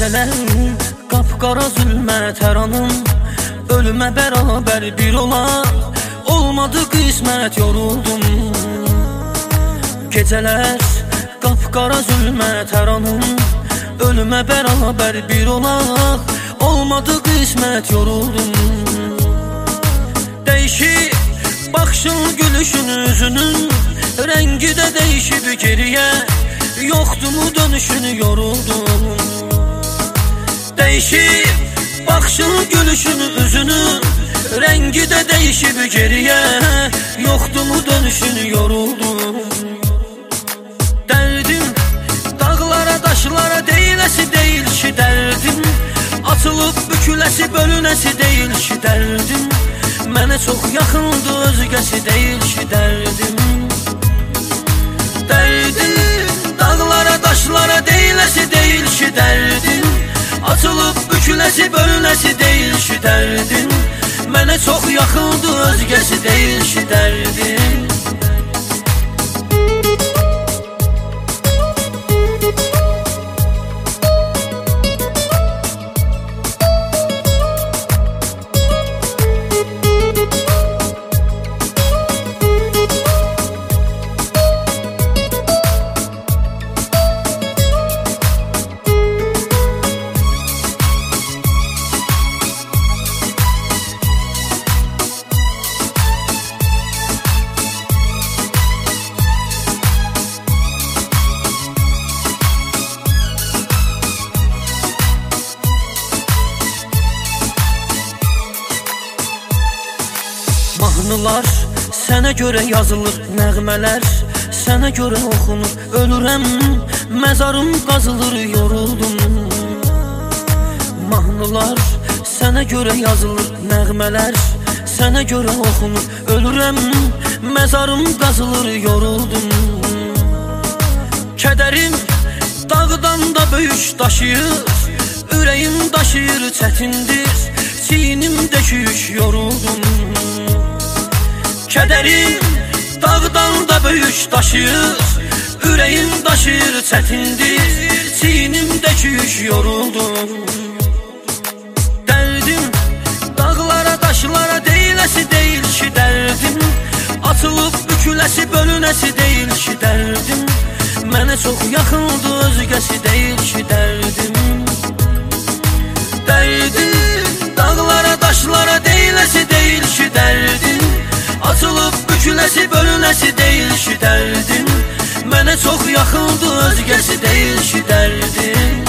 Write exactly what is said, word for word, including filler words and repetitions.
Gecələrin qapqara zülmət hər anım ölümə bərabər bir olar. Olmadı qismət, yoruldum. Gecələr qapqara zülmət hər anım ölümə bərabər bir olar. Olmadı qismət, yoruldum. Değişib baxışın, gülüşün, üzünün rəngi də değişib geriyə. Yoxdu mu dönüşün, yoruldum. Değişib baxışın, gülüşün, üzünün rəngi də değişib geriyə. Yoxdu mu dönüşün, yoruldum. Dərdim dağlara, daşlara deyiləsi deyil ki dərdim. Atılıb büküləsi, bölünəsi deyil ki dərdim. Mənə çox yaxındı, özgəsi deyil ki dərdim. Dərdim dağlara, daşlara deyiləsi deyil ki dərdim. Atılıb büküləsi, bölünəsi deyil ki dərdim. Mənə çox yaxındı, özgəsi deyil ki dərdim. Mahnılar sənə görə yazılır, nəğmələr sənə görə oxunur. Ölürəm, məzarım qazılır, yoruldum. Mahnılar sənə görə yazılır, nəğmələr sənə görə oxunur. Ölürəm, məzarım qazılır, yoruldum. Kədərim dağdan da böyük daşıyır, ürəyim daşıyır, çətindir, çiynimdə yük, yoruldum. Kədərim dağdan da böyük daşıyır, ürəyim daşıyır, çətindir, çiynimdə yük, yoruldum. Dərdim dağlara, daşlara deyiləsi deyil ki dərdim. Atılıb büküləsi, bölünəsi deyil ki dərdim. Mənə çox yaxındı, özgəsi deyil ki dərdim. Dərdim dağlara, daşlara deyiləsi deyil ki dərdim. Atılıb büküləsi, bölünəsi deyil ki dərdim. Mənə çox yaxındı, özgəsi deyil ki dərdim.